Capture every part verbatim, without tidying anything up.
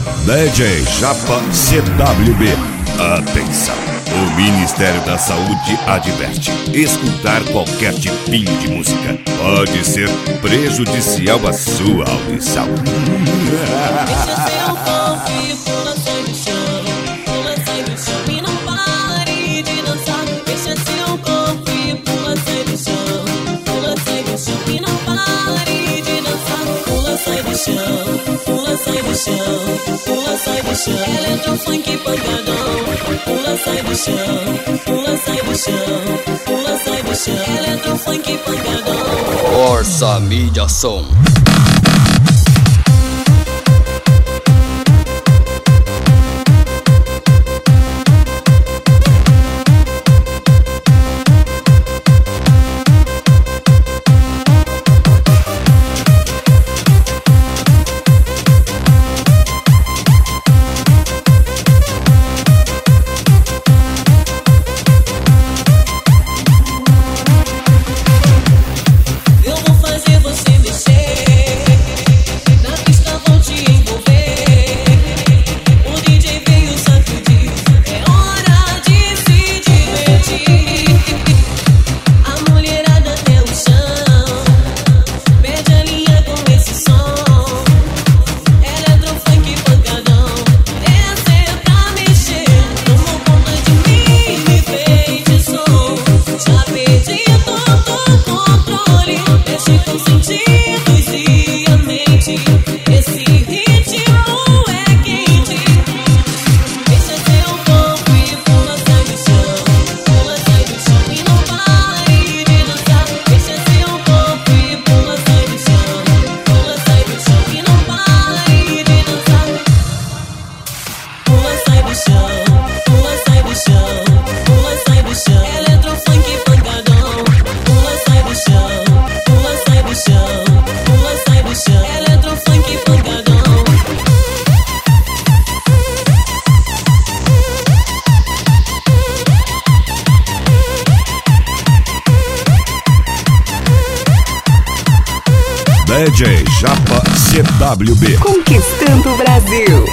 D J Japa C W B. Atenção! O Ministério da Saúde adverte: escutar qualquer tipinho de música pode ser prejudicial à sua audição. Deixa seu corpo e pula, sai do chão. Pula, sai do chão e não pare de dançar. Deixa seu corpo e pula, sai do chão. Pula, sai do chão e não pare de dançar. Pula, sai do chão. Pula, sai do chão. Pula, sai do chão. Eletrofunk pancadão. Pula, sai do chão. Pula, sai do chão. Pula, sai do chão. Eletrofunk pancadão. Força Mídia Som. D J Japa C W B. Conquistando o Brasil.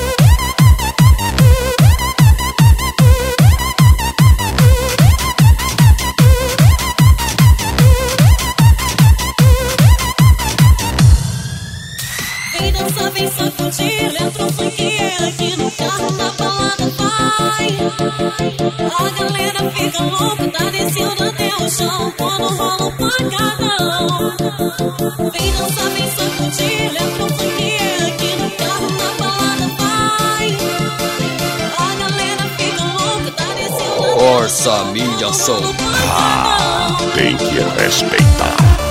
Vem dançar, vem sacudir, eletrofunk é aqui no carro, na balada vai. A galera fica louca, tá descendo até o chão, quando rola o pancadão. Vem dançar, vem sacudir, eletrofunk é aqui no carro, na balada vai. A galera fica louca, tá descendo até o chão. Força Mídia Som. Ah, tem que respeitar.